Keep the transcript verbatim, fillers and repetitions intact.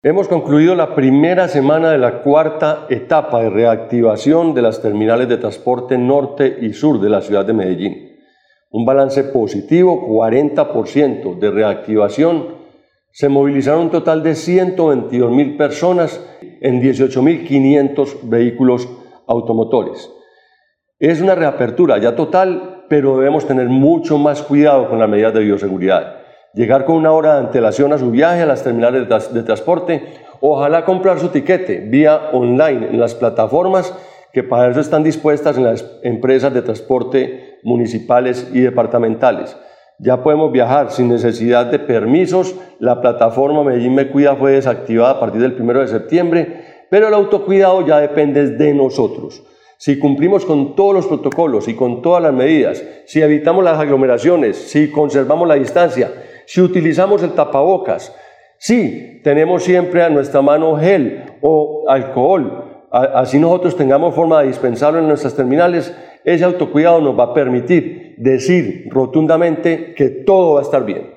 Hemos concluido la primera semana de la cuarta etapa de reactivación de las terminales de transporte norte y sur de la ciudad de Medellín. Un balance positivo, cuarenta por ciento de reactivación. Se movilizaron un total de ciento veintidós mil personas en dieciocho mil quinientos vehículos automotores. Es una reapertura ya total, pero debemos tener mucho más cuidado con las medidas de bioseguridad. Llegar con una hora de antelación a su viaje a las terminales de transporte, ojalá comprar su tiquete vía online en las plataformas que para eso están dispuestas en las empresas de transporte municipales y departamentales. Ya podemos viajar sin necesidad de permisos. La plataforma Medellín Me Cuida fue desactivada a partir del primero de septiembre, pero el autocuidado ya depende de nosotros. Si cumplimos con todos los protocolos y con todas las medidas, si evitamos las aglomeraciones, si conservamos la distancia, si utilizamos el tapabocas, si tenemos siempre a nuestra mano gel o alcohol, así nosotros tengamos forma de dispensarlo en nuestras terminales, ese autocuidado nos va a permitir decir rotundamente que todo va a estar bien.